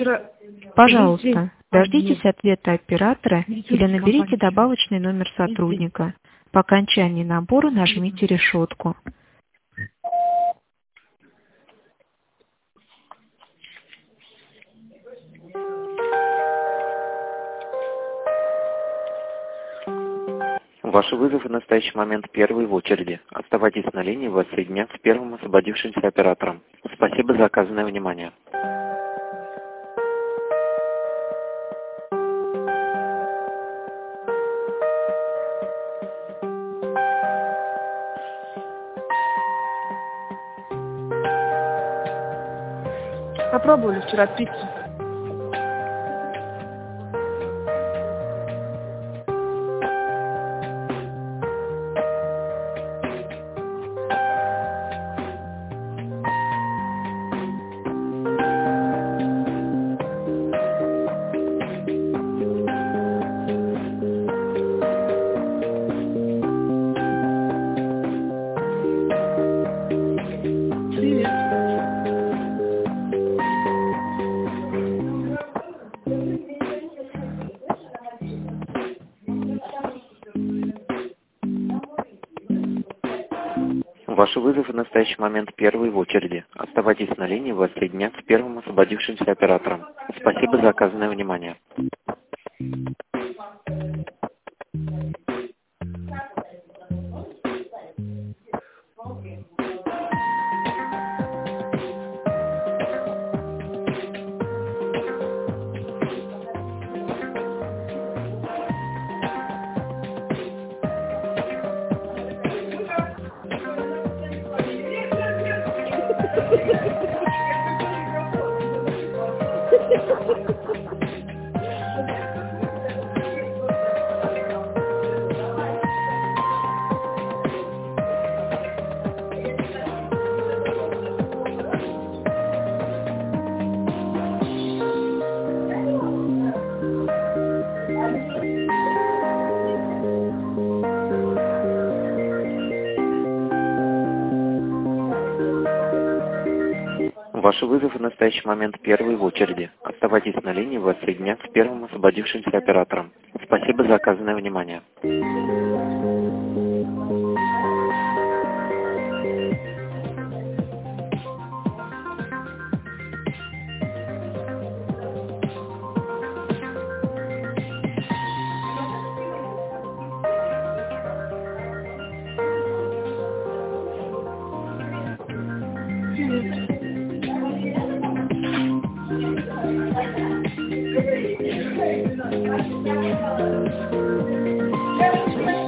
вчера... Пожалуйста, дождитесь ответа оператора или наберите добавочный номер сотрудника. По окончании набора нажмите решетку. Ваш вызов в настоящий момент первый в очереди. Оставайтесь на линии, вас соединят с первым освободившимся оператором. Спасибо за оказанное внимание. Попробовали вчера пиццу. Привет. Ваш вызов в настоящий момент первый в очереди. Оставайтесь на линии, вас соединят с первым освободившимся оператором. Спасибо за оказанное внимание. Ваш вызов в настоящий момент первый в очереди. Оставайтесь на линии, вас соединят с первым освободившимся оператором. Спасибо за оказанное внимание. Привет.